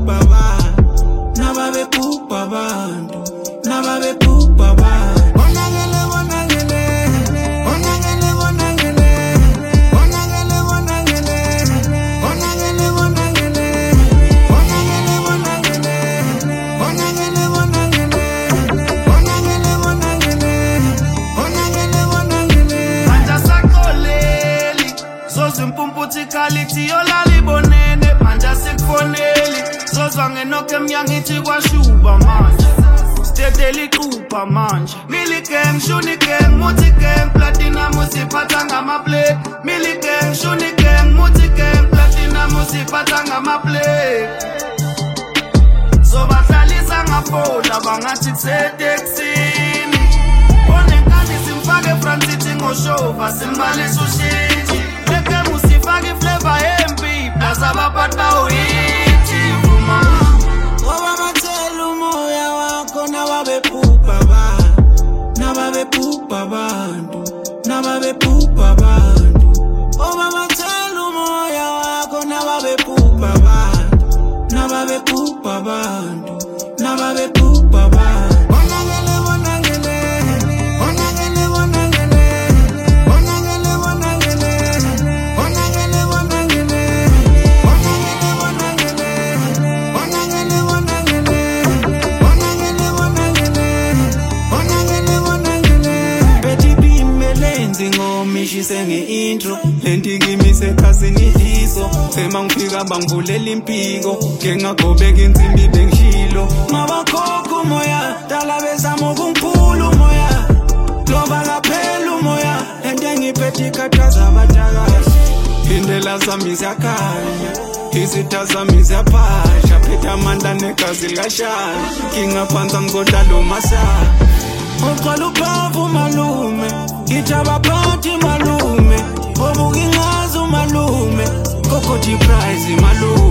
Nababepupa bantu, nababepupa bantu. Bonangele, bonangele, bonangele, bonangele, bonangele, bonangele, bonangele, bonangele, bonangele, bonangele, bonangele, bonangele, bonangele, bonangele, bonangele. Manja sakoleli, zozimpumputhi quality yolali bonene. Manja sikfoneli, zozwangenoke myangithi kwashuba manje. Stedeli kupa manje. Milli gang, shuni gang, muti gang, platinum usipata ngama play. Milli gang, shuni gang, muti gang, platinum usipata ngama play. So batlalisa ngafola bangathi kuseteksini. Onenkani simfake front sitting ngoshova simbalisa ushiti. Leke musifake flavor MP plaza bapat bawuhithi vuma. Oba matelu moya wako nababepupa bantu, nababepupa bantu, nababepupa bantu. Oba matelu moya wako nababepupa bantu, nababepupa bantu, nababepupa bantu. Bonangele, bonangele, bonangele, bonangele, bonangele, bonangele, bonangele, bonangele, bonangele, bonangele, bonangele, bonangele, bonangele, bonangele. Betty bimelenzi ngomishise nge-intro, lenti ngimise khasini iso. Sema ngifika bangivulela impiko, ngengagobeka insimbi bengishilo. Mabakhokha umoya, dala bezama ukungiphula umoya. Loba kaphela umoya, lento engiphethe ikhathaza abatakazi. Indlela zami ziyakhanya, izitha zami ziyaphasha. Phethe amandla negazi likashaya, ngingaphansi ngizodlala umasha. Uqala uphavu malume, ngithi abaphathi malume. Obuka ingazi umalume, kokothi prize malume.